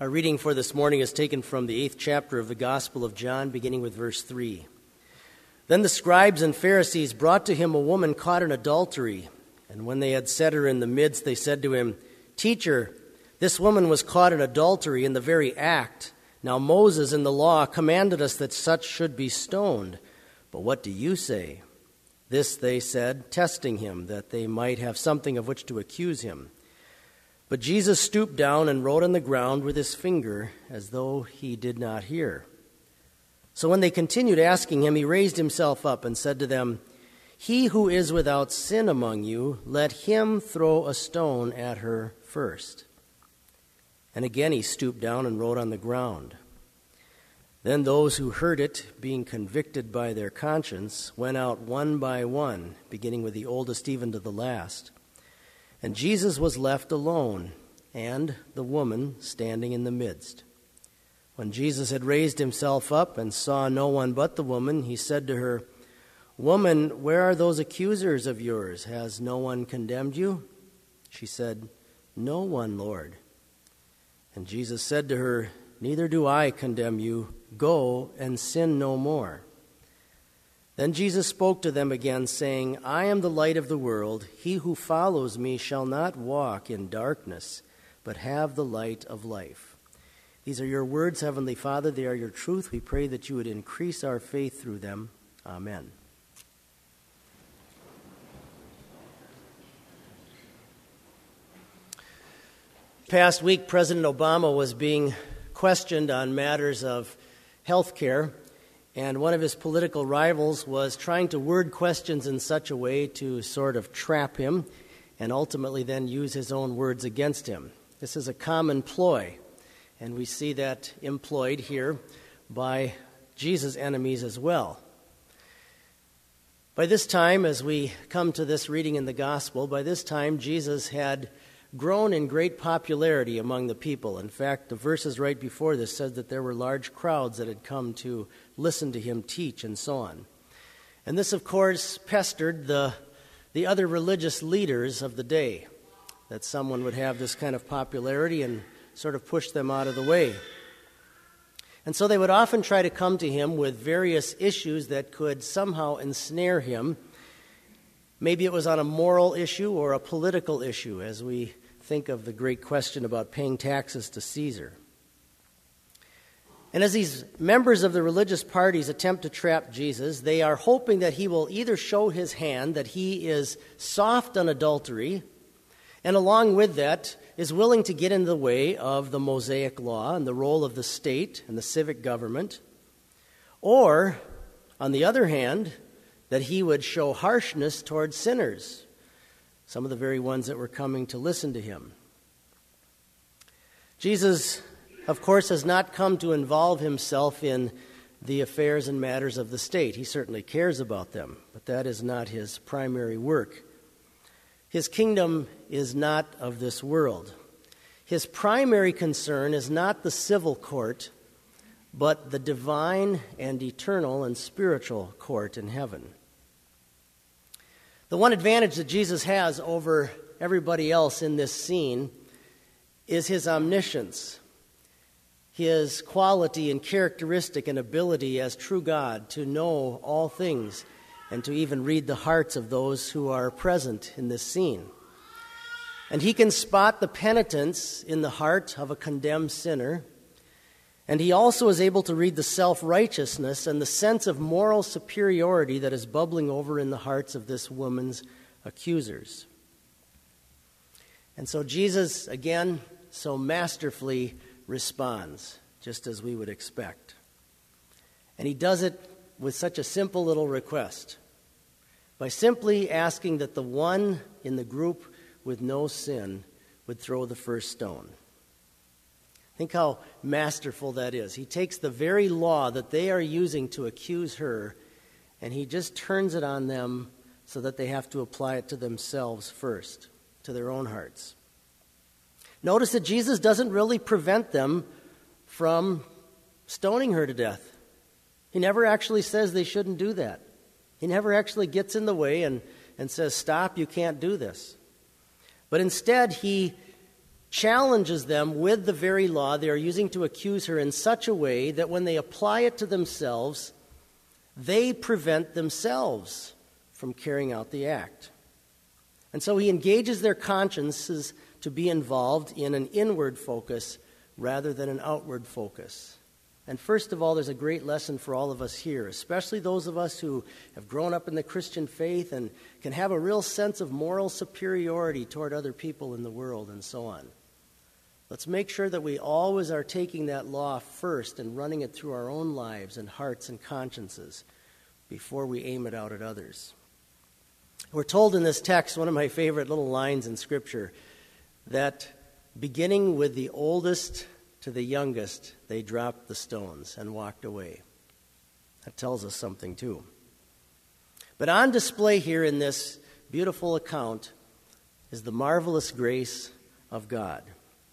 Our reading for this morning is taken from the 8th chapter of the Gospel of John, beginning with verse 3. Then the scribes and Pharisees brought to him a woman caught in adultery, and when they had set her in the midst, they said to him, "Teacher, this woman was caught in adultery in the very act. Now Moses in the law commanded us that such should be stoned. But what do you say?" This they said, testing him, that they might have something of which to accuse him. But Jesus stooped down and wrote on the ground with his finger, as though he did not hear. So when they continued asking him, he raised himself up and said to them, "He who is without sin among you, let him throw a stone at her first." And again he stooped down and wrote on the ground. Then those who heard it, being convicted by their conscience, went out one by one, beginning with the oldest even to the last. And Jesus was left alone, and the woman standing in the midst. When Jesus had raised himself up and saw no one but the woman, he said to her, "Woman, where are those accusers of yours? Has no one condemned you?" She said, "No one, Lord." And Jesus said to her, "Neither do I condemn you. Go and sin no more." Then Jesus spoke to them again, saying, "I am the light of the world. He who follows me shall not walk in darkness, but have the light of life." These are your words, Heavenly Father. They are your truth. We pray that you would increase our faith through them. Amen. Past week, President Obama was being questioned on matters of health care, and one of his political rivals was trying to word questions in such a way to sort of trap him and ultimately then use his own words against him. This is a common ploy, and we see that employed here by Jesus' enemies as well. By this time, as we come to this reading in the Gospel, by this time Jesus had grown in great popularity among the people. In fact, the verses right before this said that there were large crowds that had come to listen to him teach and so on. And this, of course, pestered the other religious leaders of the day, that someone would have this kind of popularity and sort of push them out of the way. And so they would often try to come to him with various issues that could somehow ensnare him. Maybe it was on a moral issue or a political issue, as we think of the great question about paying taxes to Caesar. And as these members of the religious parties attempt to trap Jesus, they are hoping that he will either show his hand, that he is soft on adultery, and along with that is willing to get in the way of the Mosaic law and the role of the state and the civic government, or, on the other hand, that he would show harshness towards sinners, some of the very ones that were coming to listen to him. Jesus, of course, has not come to involve himself in the affairs and matters of the state. He certainly cares about them, but that is not his primary work. His kingdom is not of this world. His primary concern is not the civil court, but the divine and eternal and spiritual court in heaven. The one advantage that Jesus has over everybody else in this scene is his omniscience, his quality and characteristic and ability as true God to know all things and to even read the hearts of those who are present in this scene. And he can spot the penitence in the heart of a condemned sinner, and he also is able to read the self-righteousness and the sense of moral superiority that is bubbling over in the hearts of this woman's accusers. And so Jesus, again, so masterfully responds, just as we would expect. And he does it with such a simple little request, by simply asking that the one in the group with no sin would throw the first stone. Think how masterful that is. He takes the very law that they are using to accuse her, and he just turns it on them so that they have to apply it to themselves first, to their own hearts. Notice that Jesus doesn't really prevent them from stoning her to death. He never actually says they shouldn't do that. He never actually gets in the way and says, "Stop, you can't do this." But instead, he challenges them with the very law they are using to accuse her in such a way that when they apply it to themselves, they prevent themselves from carrying out the act. And so he engages their consciences to be involved in an inward focus rather than an outward focus. And first of all, there's a great lesson for all of us here, especially those of us who have grown up in the Christian faith and can have a real sense of moral superiority toward other people in the world and so on. Let's make sure that we always are taking that law first and running it through our own lives and hearts and consciences before we aim it out at others. We're told in this text, one of my favorite little lines in Scripture, that beginning with the oldest to the youngest, they dropped the stones and walked away. That tells us something too. But on display here in this beautiful account is the marvelous grace of God.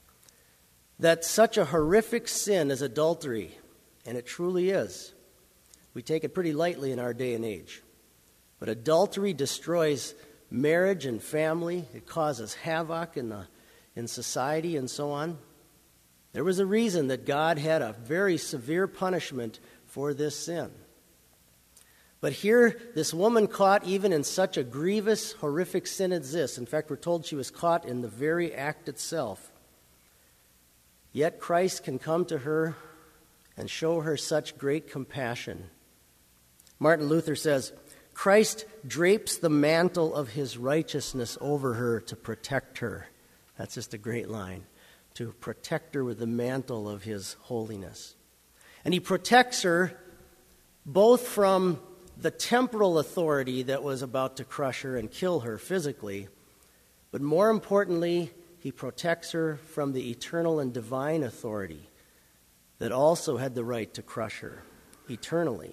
That such a horrific sin as adultery, and it truly is, we take it pretty lightly in our day and age. But adultery destroys marriage and family. It causes havoc in society and so on. There was a reason that God had a very severe punishment for this sin. But here, this woman caught even in such a grievous, horrific sin as this. In fact, we're told she was caught in the very act itself. Yet Christ can come to her and show her such great compassion. Martin Luther says, Christ drapes the mantle of his righteousness over her to protect her. That's just a great line. To protect her with the mantle of his holiness. And he protects her both from the temporal authority that was about to crush her and kill her physically, but more importantly, he protects her from the eternal and divine authority that also had the right to crush her eternally.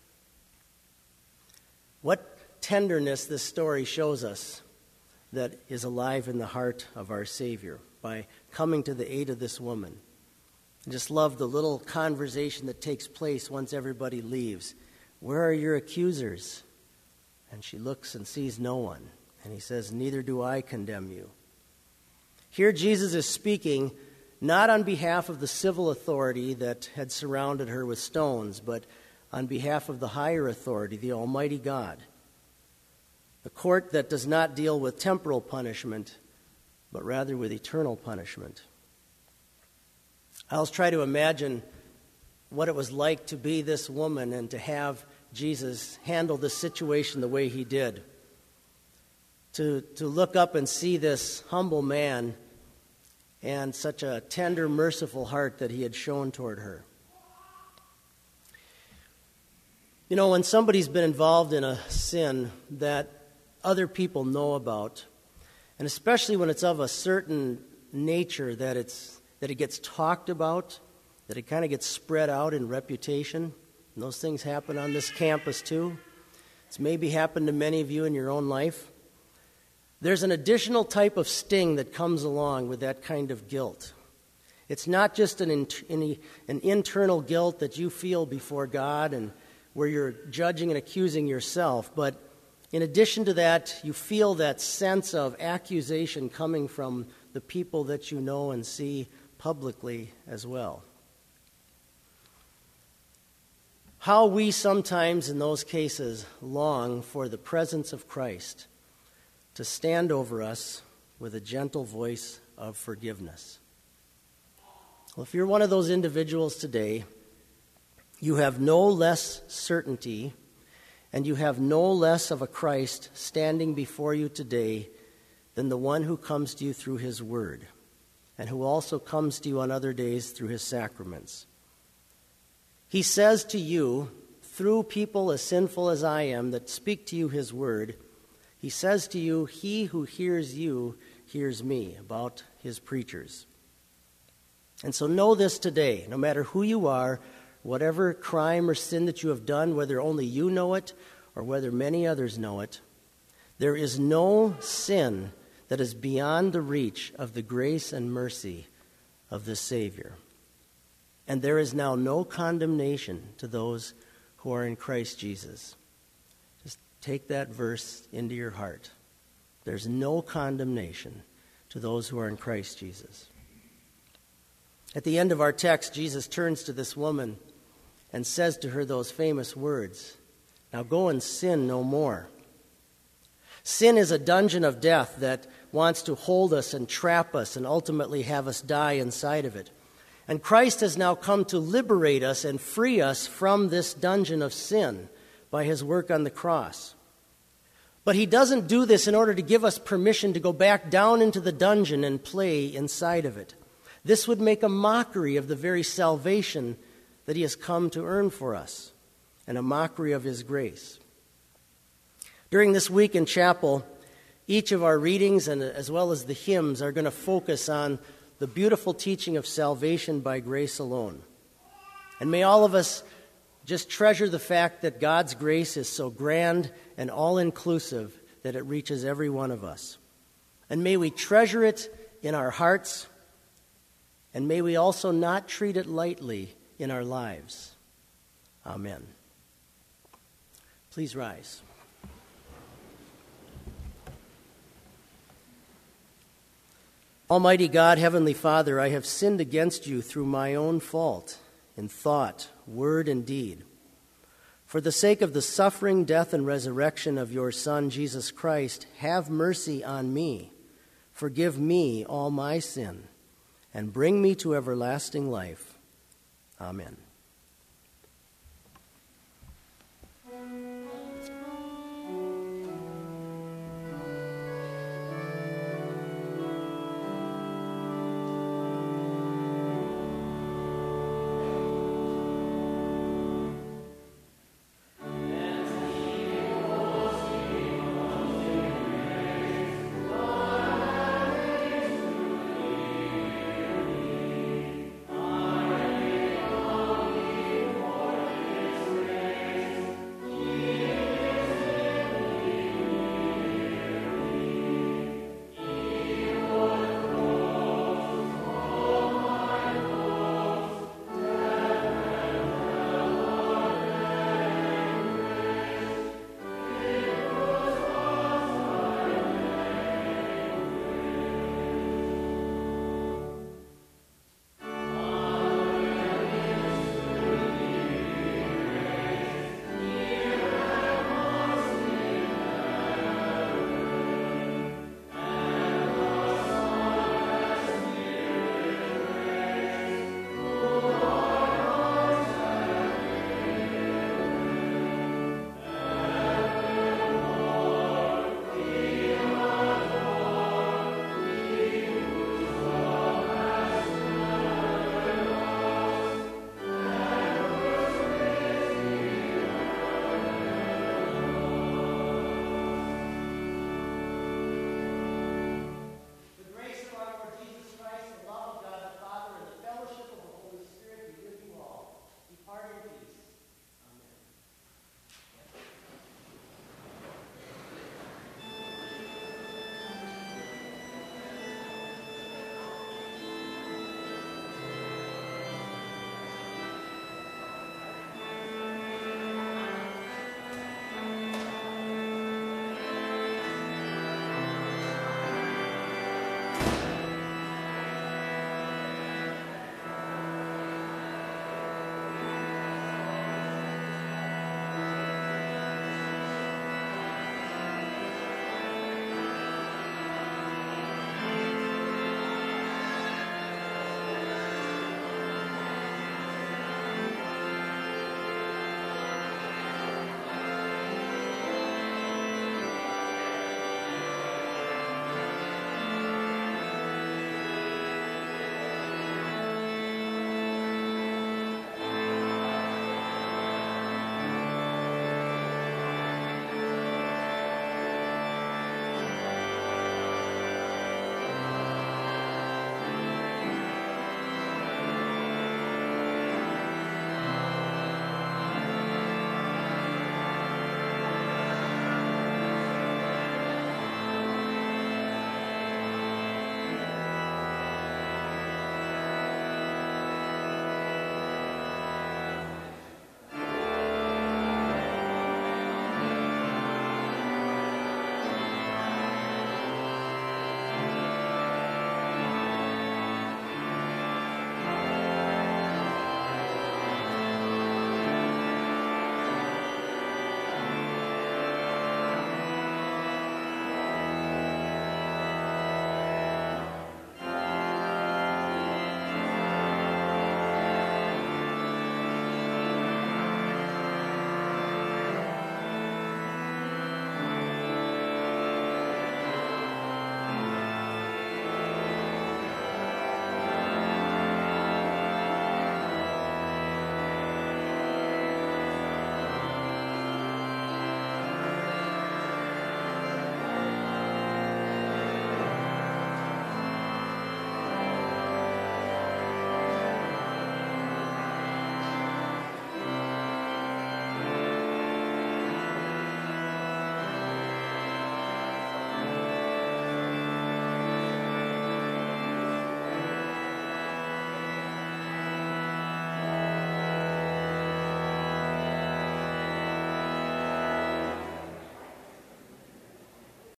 What tenderness this story shows us that is alive in the heart of our Savior by coming to the aid of this woman. I just love the little conversation that takes place once everybody leaves. Where are your accusers? And she looks and sees no one. And he says, neither do I condemn you. Here Jesus is speaking not on behalf of the civil authority that had surrounded her with stones, but on behalf of the higher authority, the Almighty God. The court that does not deal with temporal punishment, but rather with eternal punishment. I always try to imagine what it was like to be this woman and to have Jesus handle this situation the way he did. To look up and see this humble man and such a tender, merciful heart that he had shown toward her. You know, when somebody's been involved in a sin that other people know about, and especially when it's of a certain nature that it gets talked about, that it kind of gets spread out in reputation, and those things happen on this campus too. It's maybe happened to many of you in your own life. There's an additional type of sting that comes along with that kind of guilt. It's not just an internal guilt that you feel before God and where you're judging and accusing yourself, but in addition to that, you feel that sense of accusation coming from the people that you know and see publicly as well. How we sometimes in those cases long for the presence of Christ to stand over us with a gentle voice of forgiveness. Well, if you're one of those individuals today, you have no less certainty and you have no less of a Christ standing before you today than the one who comes to you through his word and who also comes to you on other days through his sacraments. He says to you, through people as sinful as I am that speak to you his word, he says to you, he who hears you hears me, about his preachers. And so know this today, no matter who you are, whatever crime or sin that you have done, whether only you know it or whether many others know it, there is no sin that is beyond the reach of the grace and mercy of the Savior. And there is now no condemnation to those who are in Christ Jesus. Just take that verse into your heart. There's no condemnation to those who are in Christ Jesus. At the end of our text, Jesus turns to this woman and says to her those famous words, "Now go and sin no more." Sin is a dungeon of death that wants to hold us and trap us and ultimately have us die inside of it. And Christ has now come to liberate us and free us from this dungeon of sin by his work on the cross. But he doesn't do this in order to give us permission to go back down into the dungeon and play inside of it. This would make a mockery of the very salvation that he has come to earn for us, and a mockery of his grace. During this week in chapel, each of our readings and as well as the hymns are going to focus on the beautiful teaching of salvation by grace alone. And may all of us just treasure the fact that God's grace is so grand and all-inclusive that it reaches every one of us. And may we treasure it in our hearts, and may we also not treat it lightly in our lives. Amen. Please rise. Almighty God, Heavenly Father, I have sinned against you through my own fault, in thought, word, and deed. For the sake of the suffering, death, and resurrection of your Son, Jesus Christ, have mercy on me. Forgive me all my sin, and bring me to everlasting life. Amen.